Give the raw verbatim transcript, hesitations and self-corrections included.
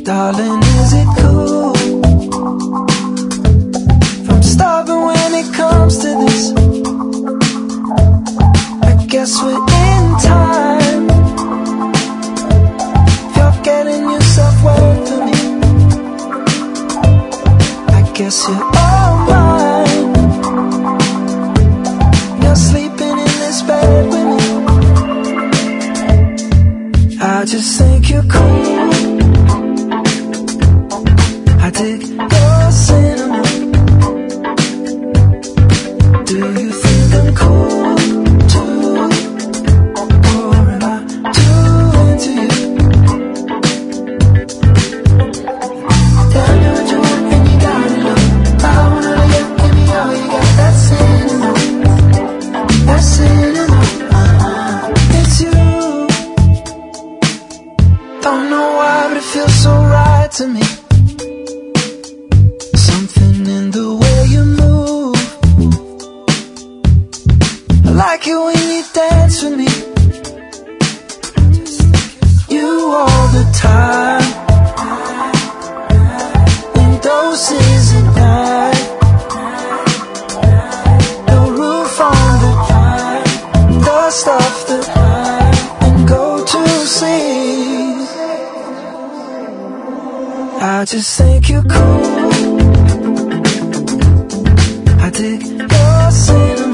Darling, is it cool from stopping when it comes to this? I guess we're in time. If you're getting yourself wet for me, I guess you're all mine. You're sleeping in this bed with me. I just think you're cool. I dig your cinnamon. Do you think I'm cool too? Or am I too into you? Tell me what you want and you got it all. I wanna know you, give me all you got. That cinnamon, that cinnamon, uh-uh. It's you. Don't know why, but it feels so right to me. Something in the way you move. I like it when you dance with me. You all the time, in doses at night. No roof on the pine, dust off the pine, and go to sleep. I just think you're cool. I dig your cinnamon.